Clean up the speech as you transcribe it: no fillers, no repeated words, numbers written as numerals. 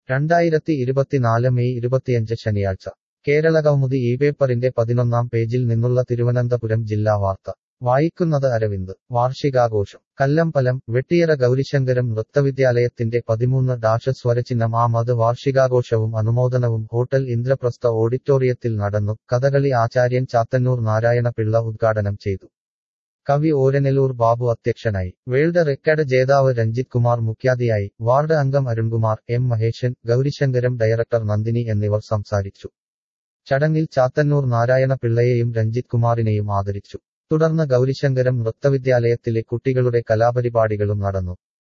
2024 May 25 ശനിയാഴ്ച കേരളകൗമുദി ഈ പേപ്പറിന്റെ 11-ാം പേജിൽ നിന്നുള്ള തിരുവനന്തപുരം ജില്ലാ വാർത്ത വായിക്കുന്നത് അരവിന്ദ്. വാർഷികാഘോഷം കല്ലമ്പലം വെട്ടിയറ ഗൗരിശങ്കരം നൃത്തവിദ്യാലയത്തിന്റെ 13 സ്വരചിഹ്നം ആമത് വാർഷികാഘോഷവും അനുമോദനവും ഹോട്ടൽ ഇന്ദ്രപ്രസ്ഥ ഓഡിറ്റോറിയത്തിൽ നടന്നു. കഥകളി ആചാര്യൻ ചാത്തന്നൂർ നാരായണപിള്ള ഉദ്ഘാടനം ചെയ്തു. കവി ഓരനെല്ലൂർ ബാബു അധ്യക്ഷനായി. വേൾഡ് റെക്കോർഡ് ജേതാവ് രഞ്ജിത് കുമാർ മുഖ്യാതിയായി. വാർഡ് അംഗം അരുൺകുമാർ, എം മഹേശൻ, ഗൗരിശങ്കരം ഡയറക്ടർ നന്ദിനി എന്നിവർ സംസാരിച്ചു. ചടങ്ങിൽ ചാത്തന്നൂർ നാരായണപിള്ളയെയും രഞ്ജിത് കുമാറിനെയും ആദരിച്ചു. തുടർന്ന് ഗൗരിശങ്കരം നൃത്തവിദ്യാലയത്തിലെ കുട്ടികളുടെ കലാപരിപാടികളും നടന്നു.